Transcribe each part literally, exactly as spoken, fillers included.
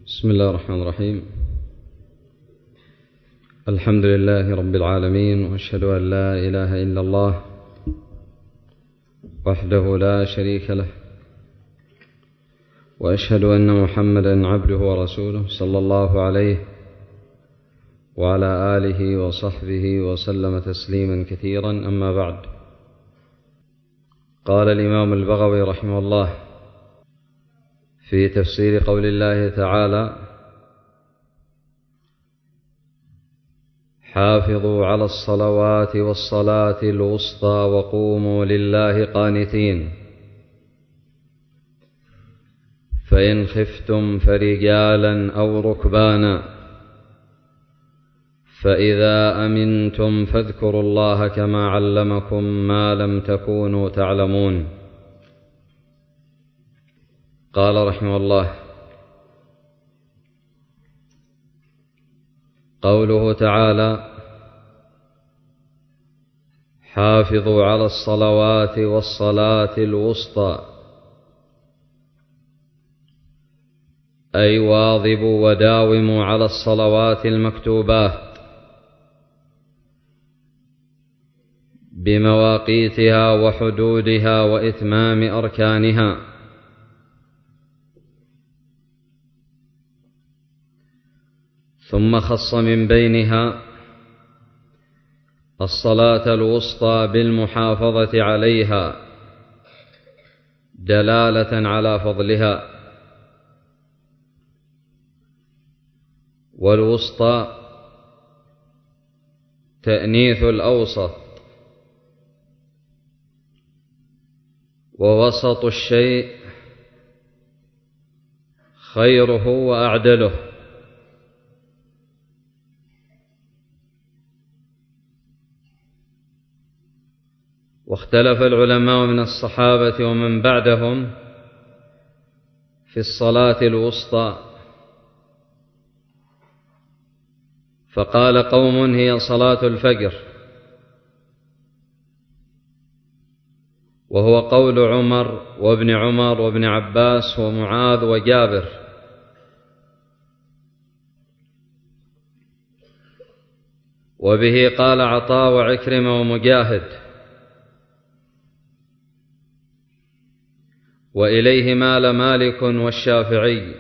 بسم الله الرحمن الرحيم. الحمد لله رب العالمين، وأشهد أن لا إله إلا الله وحده لا شريك له، وأشهد أن محمدا عبده ورسوله صلى الله عليه وعلى آله وصحبه وسلم تسليما كثيرا. أما بعد، قال الإمام البغوي رحمه الله في تفسير قول الله تعالى: حافظوا على الصلوات والصلاة الوسطى وقوموا لله قانتين، فإن خفتم فرجالا أو ركبانا، فإذا أمنتم فاذكروا الله كما علمكم ما لم تكونوا تعلمون. قال رحمه الله: قوله تعالى: حافظوا على الصلوات والصلاة الوسطى، أي واظبوا وداوموا على الصلوات المكتوبات بمواقيتها وحدودها وإتمام أركانها، ثم خص من بينها الصلاة الوسطى بالمحافظة عليها دلالة على فضلها. والوسطى تأنيث الأوسط، ووسط الشيء خيره وأعدله. واختلف العلماء من الصحابة ومن بعدهم في الصلاة الوسطى، فقال قوم: هي صلاة الفجر، وهو قول عمر وابن عمر وابن عباس ومعاذ وجابر. وبه قال عطاء وعكرمة ومجاهد، وإليه مال مالك والشافعي،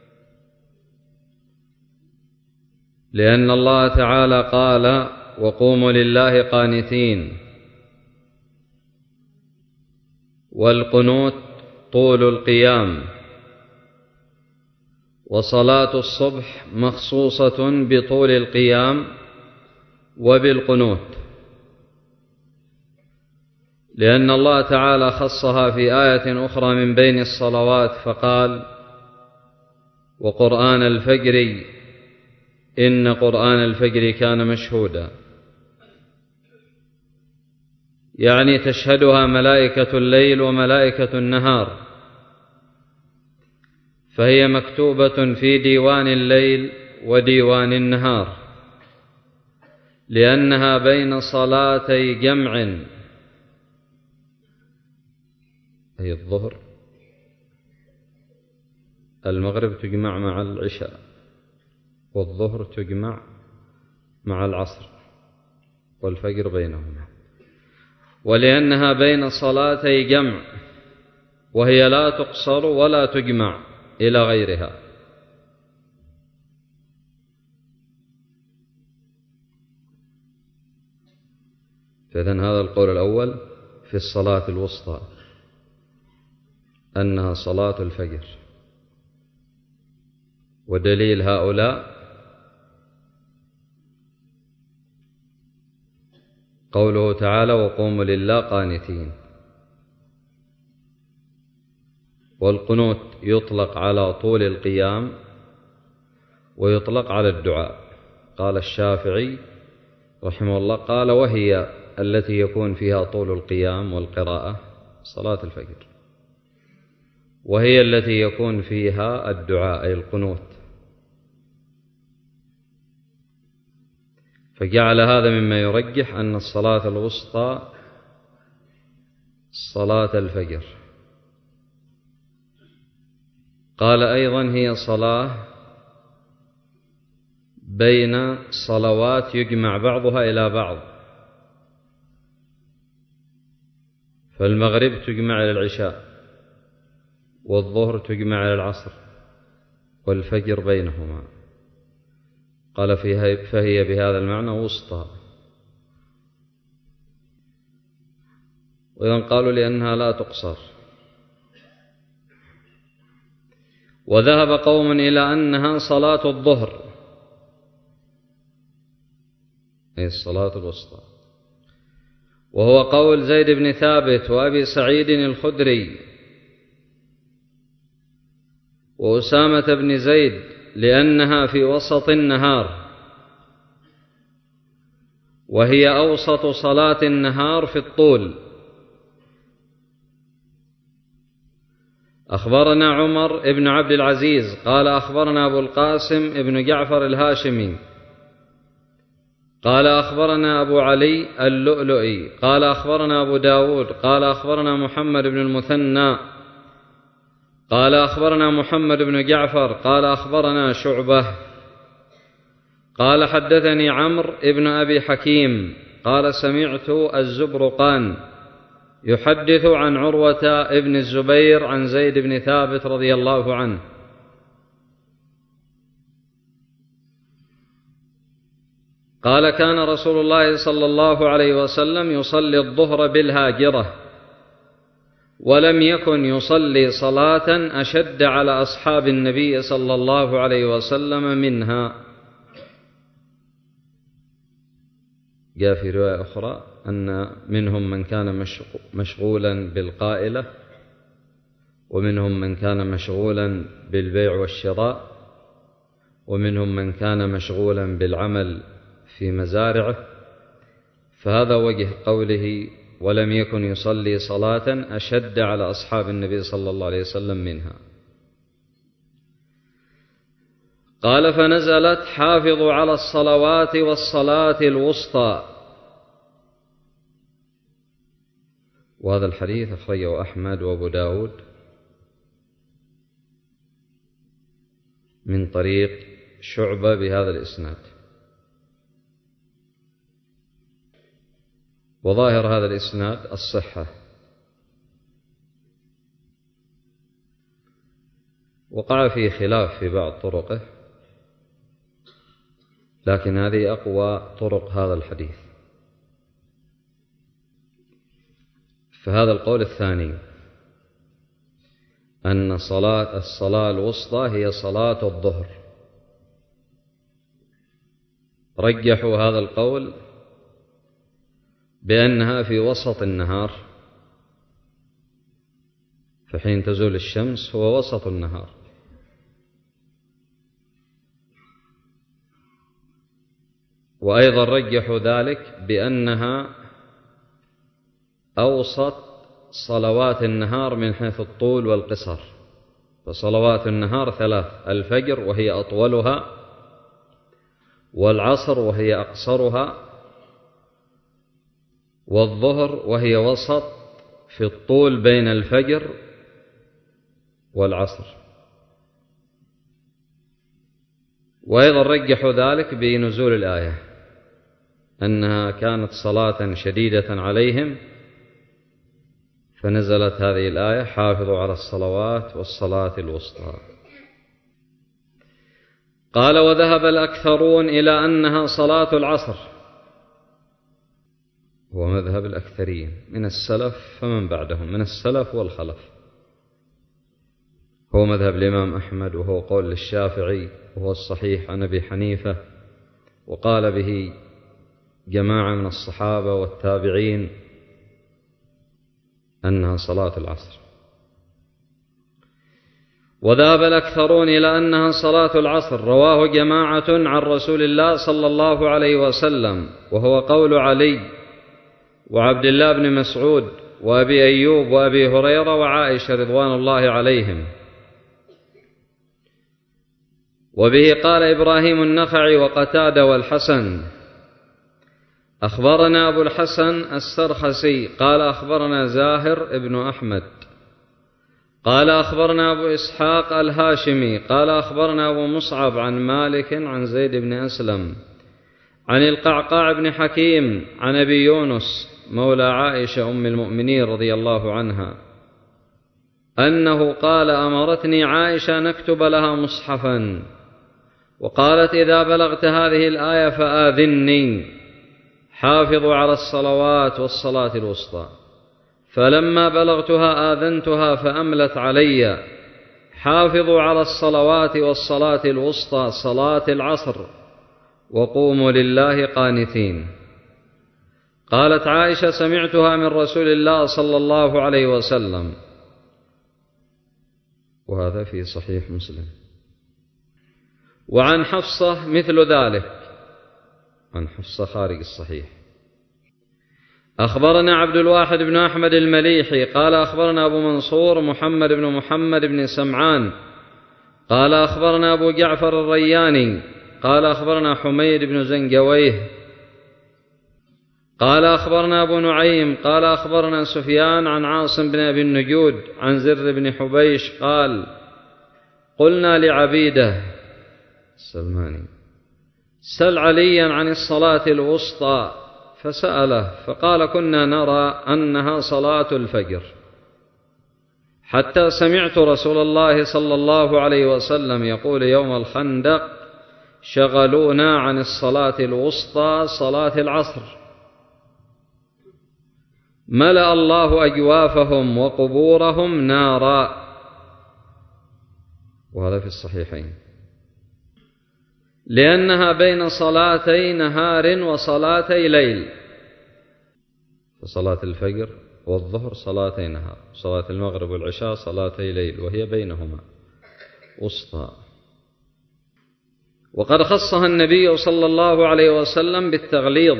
لأن الله تعالى قال: وقوموا لله قانتين. والقنوت طول القيام، وصلاة الصبح مخصوصة بطول القيام وبالقنوت، لأن الله تعالى خصها في آية أخرى من بين الصلوات فقال: وقرآن الفجر إن قرآن الفجر كان مشهودا، يعني تشهدها ملائكة الليل وملائكة النهار، فهي مكتوبة في ديوان الليل وديوان النهار، لأنها بين صلاتي جمع، هي الظهر المغرب تجمع مع العشاء، والظهر تجمع مع العصر، والفجر بينهما، ولأنها بين صلاتي جمع، وهي لا تقصر ولا تجمع إلى غيرها. فإذن هذا القول الأول في الصلاة الوسطى أنها صلاة الفجر. ودليل هؤلاء قوله تعالى: وقوموا لله قانتين. والقنوت يطلق على طول القيام ويطلق على الدعاء. قال الشافعي رحمه الله: قال: وهي التي يكون فيها طول القيام والقراءة صلاة الفجر، وهي التي يكون فيها الدعاء أي القنوت. فجعل هذا مما يرجح أن الصلاة الوسطى صلاة الفجر. قال أيضا: هي صلاة بين صلوات يجمع بعضها إلى بعض، فالمغرب تجمع إلى العشاء، والظهر تجمع إلى العصر، والفجر بينهما. قال فهي بهذا المعنى وسطى. وإذن قالوا لأنها لا تقصر. وذهب قوم إلى أنها صلاة الظهر، أي الصلاة الوسطى، وهو قول زيد بن ثابت وأبي سعيد الخدري وأسامة بن زيد، لأنها في وسط النهار، وهي أوسط صلاة النهار في الطول. أخبرنا عمر بن عبد العزيز قال أخبرنا أبو القاسم بن جعفر الهاشمي قال أخبرنا أبو علي اللؤلؤي قال أخبرنا أبو داود قال أخبرنا محمد بن المثنى قال أخبرنا محمد بن جعفر قال أخبرنا شعبة قال حدثني عمرو بن أبي حكيم قال سمعت الزبرقان يحدث عن عروة بن الزبير عن زيد بن ثابت رضي الله عنه قال كان رسول الله صلى الله عليه وسلم يصلي الظهر بالهاجرة، ولم يكن يصلي صلاة أشد على أصحاب النبي صلى الله عليه وسلم منها. جاء في رواية أخرى أن منهم من كان مشغولا بالقائلة، ومنهم من كان مشغولا بالبيع والشراء، ومنهم من كان مشغولا بالعمل في مزارعه، فهذا وجه قوله ولم يكن يصلي صلاة أشد على أصحاب النبي صلى الله عليه وسلم منها. قال فنزلت حافظوا على الصلوات والصلاة الوسطى. وهذا الحديث أخرجه أحمد وأبو داود من طريق شعبة بهذا الإسناد. وظاهر هذا الإسناد الصحة، وقع فيه خلاف في بعض طرقه، لكن هذه أقوى طرق هذا الحديث. فهذا القول الثاني أن صلاة الصلاة الوسطى هي صلاة الظهر، رجحوا هذا القول بأنها في وسط النهار، فحين تزول الشمس هو وسط النهار. وأيضا رجحوا ذلك بأنها أوسط صلوات النهار من حيث الطول والقصر، فصلوات النهار ثلاث: الفجر وهي أطولها، والعصر وهي أقصرها، والظهر وهي وسط في الطول بين الفجر والعصر. وأيضا رجحوا ذلك بنزول الآية أنها كانت صلاة شديدة عليهم، فنزلت هذه الآية حافظوا على الصلوات والصلاة الوسطى. قال وذهب الأكثرون إلى أنها صلاة العصر، هو مذهب الأكثرين من السلف فمن بعدهم من السلف والخلف، هو مذهب الإمام أحمد، وهو قول للشافعي، وهو الصحيح عن أبي حنيفة، وقال به جماعة من الصحابة والتابعين أنها صلاة العصر. وذهب الأكثرون إلى أنها صلاة العصر، رواه جماعة عن رسول الله صلى الله عليه وسلم، وهو قول علي وعبد الله بن مسعود وأبي أيوب وأبي هريرة وعائشة رضوان الله عليهم. وبه قال إبراهيم النخعي وقتادة والحسن. أخبرنا أبو الحسن السرخسي قال أخبرنا زاهر ابن أحمد قال أخبرنا أبو إسحاق الهاشمي قال أخبرنا أبو مصعب عن مالك عن زيد بن أسلم عن القعقاع بن حكيم عن أبي يونس مولى عائشة أم المؤمنين رضي الله عنها أنه قال: أمرتني عائشة نكتب لها مصحفا، وقالت: إذا بلغت هذه الآية فآذني، حافظوا على الصلوات والصلاة الوسطى. فلما بلغتها آذنتها فأملت علي: حافظوا على الصلوات والصلاة الوسطى صلاة العصر، وقوموا لله قانتين. قالت عائشة: سمعتها من رسول الله صلى الله عليه وسلم. وهذا في صحيح مسلم. وعن حفصة مثل ذلك، عن حفصة خارج الصحيح. أخبرنا عبد الواحد بن أحمد المليحي قال أخبرنا أبو منصور محمد بن محمد بن سمعان قال أخبرنا أبو جعفر الرياني قال أخبرنا حميد بن زنجويه قال أخبرنا أبو نعيم قال أخبرنا سفيان عن عاصم بن أبي النجود عن زر بن حبيش قال: قلنا لعبيده السلماني: سل عليا عن الصلاة الوسطى، فسأله فقال: كنا نرى أنها صلاة الفجر، حتى سمعت رسول الله صلى الله عليه وسلم يقول يوم الخندق: شغلونا عن الصلاة الوسطى صلاة العصر، ملأ الله أجوافهم وقبورهم نارا. وهذا في الصحيحين، لأنها بين صلاتي نهار وصلاتي ليل، فصلاة الفجر والظهر صلاتي نهار، صلاة المغرب والعشاء صلاتي ليل، وهي بينهما وسطى. وقد خصها النبي صلى الله عليه وسلم بالتغليظ.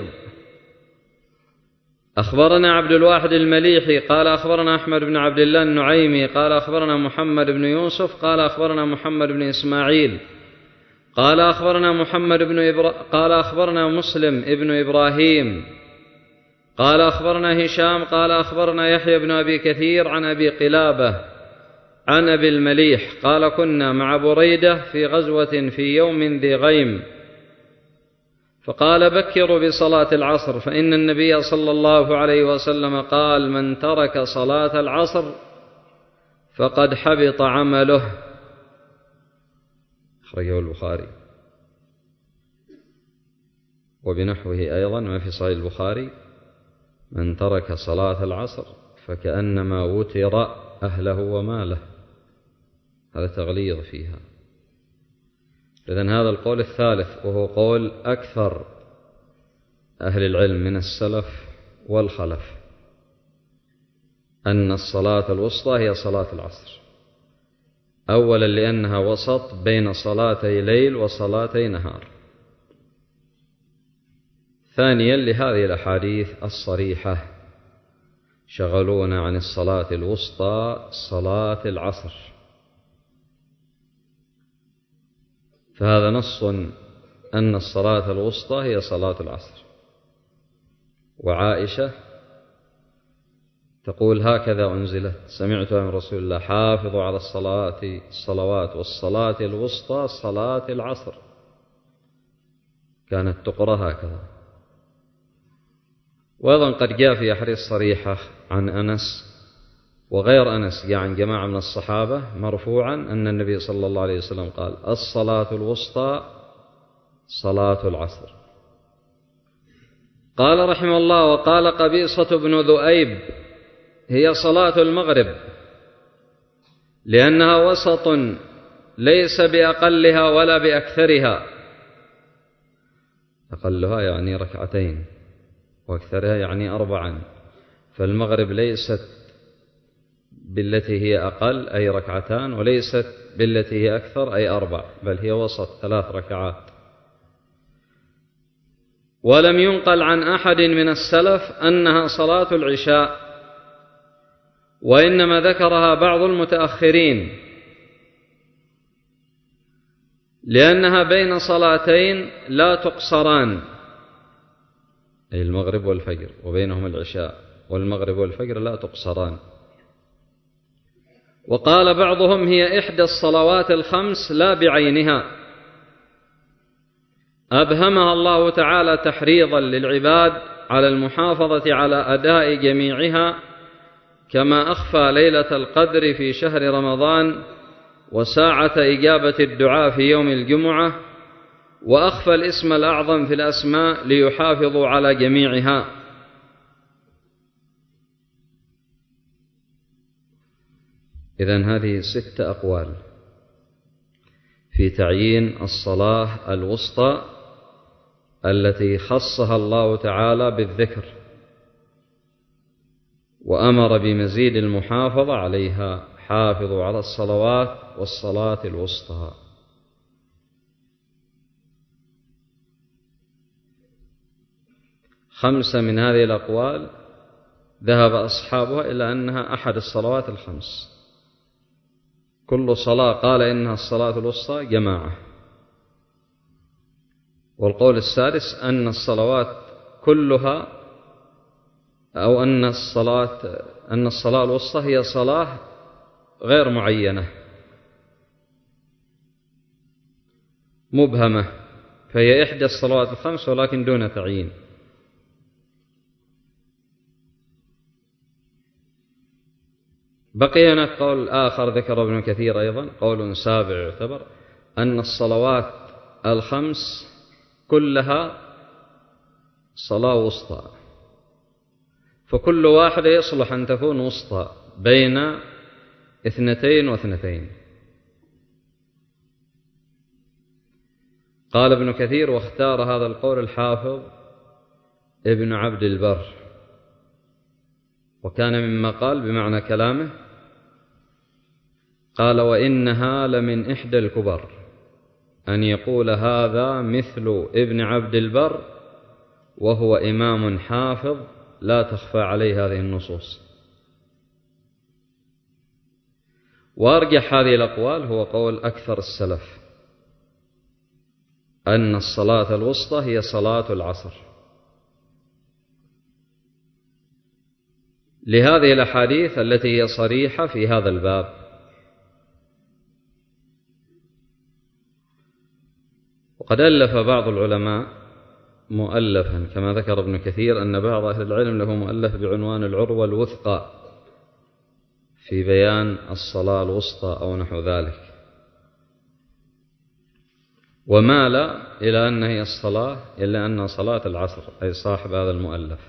أخبرنا عبد الواحد المليحي قال أخبرنا أحمد بن عبد الله النعيمي قال أخبرنا محمد بن يوسف قال أخبرنا محمد بن إسماعيل قال أخبرنا محمد بن إبرا... قال أخبرنا مسلم ابن إبراهيم قال أخبرنا هشام قال أخبرنا يحيى بن أبي كثير عن أبي قلابة عن أبي المليح قال: كنا مع بريدة في غزوة في يوم ذي غيم، فقال: بكروا بصلاة العصر، فإن النبي صلى الله عليه وسلم قال: من ترك صلاة العصر فقد حبط عمله. أخرجه البخاري. وبنحوه أيضا ما في صحيح البخاري: من ترك صلاة العصر فكأنما وتر أهله وماله. هذا تغليظ فيها. إذن هذا القول الثالث، وهو قول أكثر أهل العلم من السلف والخلف، أن الصلاة الوسطى هي صلاة العصر، أولا لأنها وسط بين صلاتي ليل وصلاتي نهار، ثانيا لهذه الأحاديث الصريحة: شغلونا عن الصلاة الوسطى صلاة العصر. فهذا نص أن الصلاة الوسطى هي صلاة العصر. وعائشة تقول: هكذا أنزلت، سمعتها من رسول الله: حافظوا على الصلاة الصلوات والصلاة الوسطى صلاة العصر. كانت تقرأ هكذا. وأيضا قد جاء في أحاديث صريحة عن أنس وغير أنس، يعني جماعة من الصحابة مرفوعا، أن النبي صلى الله عليه وسلم قال: الصلاة الوسطى صلاة العصر. قال رحمه الله: وقال قبيصة بن ذؤيب: هي صلاة المغرب، لأنها وسط ليس بأقلها ولا بأكثرها. أقلها يعني ركعتين، وأكثرها يعني أربعا. فالمغرب ليست بالتي هي أقل أي ركعتان، وليست بالتي هي أكثر أي أربع، بل هي وسط ثلاث ركعات. ولم ينقل عن أحد من السلف أنها صلاة العشاء، وإنما ذكرها بعض المتأخرين، لأنها بين صلاتين لا تقصران، أي المغرب والفجر، وبينهم العشاء، والمغرب والفجر لا تقصران. وقال بعضهم هي إحدى الصلوات الخمس لا بعينها، أبهمها الله تعالى تحريضا للعباد على المحافظة على أداء جميعها، كما أخفى ليلة القدر في شهر رمضان وساعة إجابة الدعاء في يوم الجمعة، وأخفى الاسم الأعظم في الأسماء ليحافظوا على جميعها. إذن هذه ست أقوال في تعيين الصلاة الوسطى التي خصها الله تعالى بالذكر وأمر بمزيد المحافظة عليها: حافظوا على الصلوات والصلاة الوسطى. خمسة من هذه الأقوال ذهب أصحابها إلى أنها أحد الصلوات الخمس، كل صلاة قال إنها الصلاة الوسطى جماعة. والقول السادس أن الصلوات كلها، أو أن الصلاة أن الصلاة الوسطى هي صلاة غير معينة مبهمة، فهي إحدى الصلوات الخمس ولكن دون تعيين. بقي هناك قول آخر ذكر ابن كثير أيضا، قول سابع يعتبر، أن الصلوات الخمس كلها صلاة وسطى، فكل واحدة يصلح أن تكون وسطى بين اثنتين واثنتين. قال ابن كثير: واختار هذا القول الحافظ ابن عبد البر، وكان مما قال بمعنى كلامه، قال: وإنها لمن إحدى الكبر أن يقول هذا مثل ابن عبد البر، وهو إمام حافظ لا تخفى عليه هذه النصوص. وأرجح هذه الأقوال هو قول أكثر السلف، أن الصلاة الوسطى هي صلاة العصر، لهذه الأحاديث التي هي صريحة في هذا الباب. وقد ألف بعض العلماء مؤلفا كما ذكر ابن كثير أن بعض أهل العلم له مؤلف بعنوان العروة الوثقى في بيان الصلاة الوسطى أو نحو ذلك، ومال إلى أن هي الصلاة إلا أنها صلاة العصر، أي صاحب هذا المؤلف.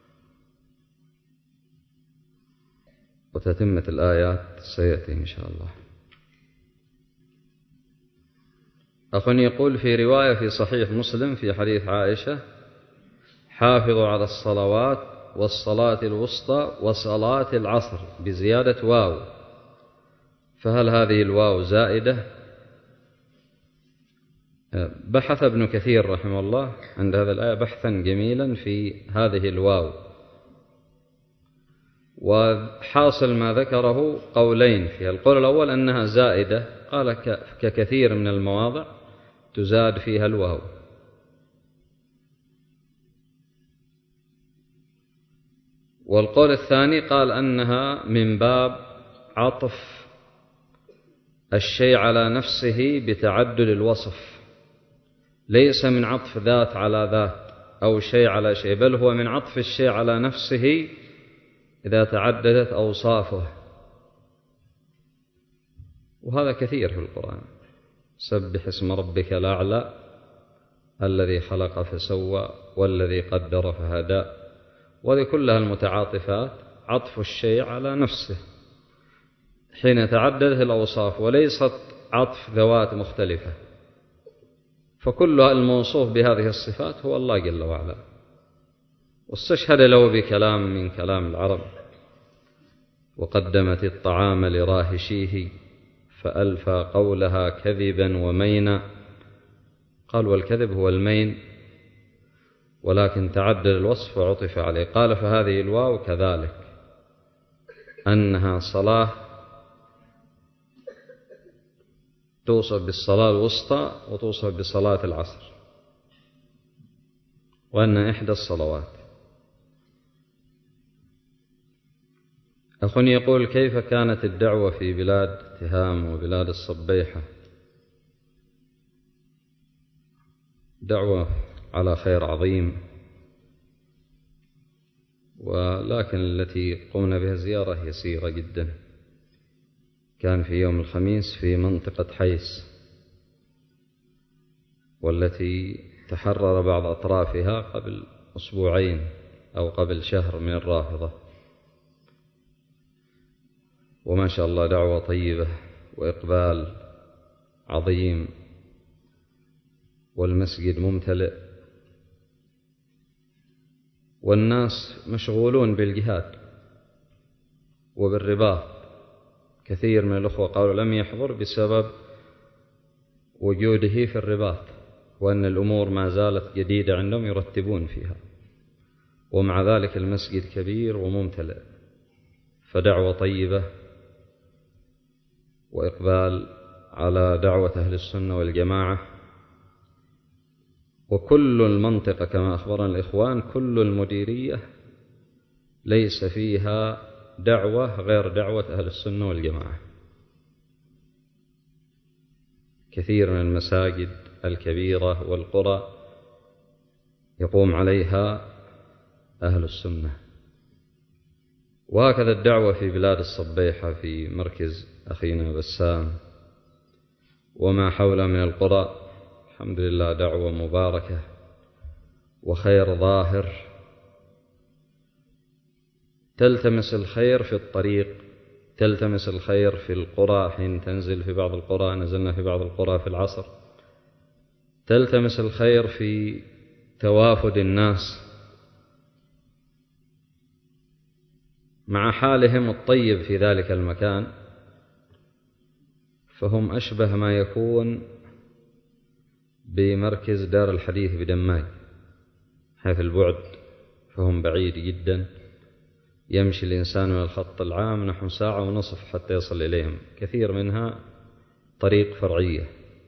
وتتمة الآيات سيأتي إن شاء الله. أخ يقول: في رواية في صحيح مسلم في حديث عائشة: حافظوا على الصلوات والصلاة الوسطى وصلاة العصر، بزيادة واو، فهل هذه الواو زائدة؟ بحث ابن كثير رحمه الله عند هذه الآية بحثا جميلا في هذه الواو، وحاصل ما ذكره قولين فيها. القول الأول أنها زائدة، قال ككثير من المواضع تزاد فيها الواو. والقول الثاني قال أنها من باب عطف الشيء على نفسه بتعدل الوصف، ليس من عطف ذات على ذات أو شيء على شيء، بل هو من عطف الشيء على نفسه إذا تعددت أوصافه. وهذا كثير في القرآن: سبح اسم ربك الأعلى الذي خلق فسوى والذي قدر فهدى. وهذه كلها المتعاطفات عطف الشيء على نفسه حين تعددت الأوصاف، وليست عطف ذوات مختلفة، فكلها الموصوف بهذه الصفات هو الله جل وعلا. واستشهد له بكلام من كلام العرب: وقدمت الطعام لراهشيه فألفى قولها كذبا ومينا. قال: والكذب هو المين، ولكن تعدل الوصف وعطف عليه. قال: فهذه الواو كذلك، أنها صلاة توصف بالصلاة الوسطى وتوصف بصلاة العصر، وأنها إحدى الصلوات. أخ يقول: كيف كانت الدعوة في بلاد تهام وبلاد الصبيحة؟ دعوة على خير عظيم، ولكن التي قمنا بها زيارة يسيرة جدا. كان في يوم الخميس في منطقة حيس، والتي تحرر بعض أطرافها قبل أسبوعين أو قبل شهر من الرافضة، وما شاء الله دعوة طيبة وإقبال عظيم، والمسجد ممتلئ، والناس مشغولون بالجهاد وبالرباط. كثير من الأخوة قالوا لم يحضر بسبب وجوده في الرباط، وأن الأمور ما زالت جديدة عندهم يرتبون فيها، ومع ذلك المسجد كبير وممتلئ. فدعوة طيبة وإقبال على دعوة أهل السنة والجماعة. وكل المنطقة كما أخبرنا الإخوان، كل المديرية ليس فيها دعوة غير دعوة أهل السنة والجماعة. كثير من المساجد الكبيرة والقرى يقوم عليها أهل السنة. وهكذا الدعوة في بلاد الصبيحة في مركز أخينا بسام وما حوله من القرى، الحمد لله دعوة مباركة وخير ظاهر. تلتمس الخير في الطريق، تلتمس الخير في القرى، حين تنزل في بعض القرى، نزلنا في بعض القرى في العصر، تلتمس الخير في توافد الناس مع حالهم الطيب في ذلك المكان، فهم أشبه ما يكون بمركز دار الحديث بدماج، حيث البعد فهم بعيد جدا، يمشي الإنسان من الخط العام نحو ساعة ونصف حتى يصل إليهم، كثير منها طريق فرعية.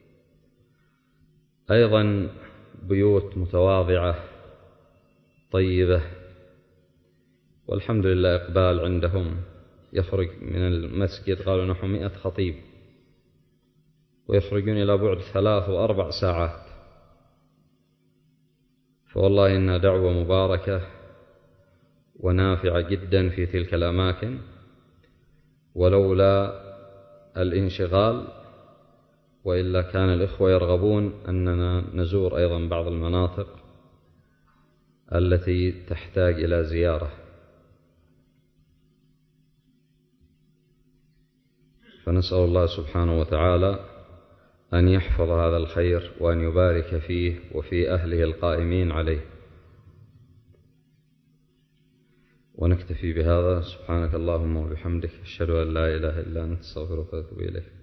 أيضا بيوت متواضعة طيبة، والحمد لله إقبال عندهم. يخرج من المسجد قالوا نحو مئة خطيب، ويخرجون إلى بعد ثلاث وأربع ساعات. فوالله إنها دعوة مباركة ونافعة جدا في تلك الأماكن، ولولا الانشغال وإلا كان الإخوة يرغبون أننا نزور أيضا بعض المناطق التي تحتاج إلى زيارة. فنسأل الله سبحانه وتعالى أن يحفظ هذا الخير وأن يبارك فيه وفي أهله القائمين عليه. ونكتفي بهذا. سبحانك اللهم وبحمدك، أشهد أن لا إله إلا أنت، أستغفرك وأتوب إليك.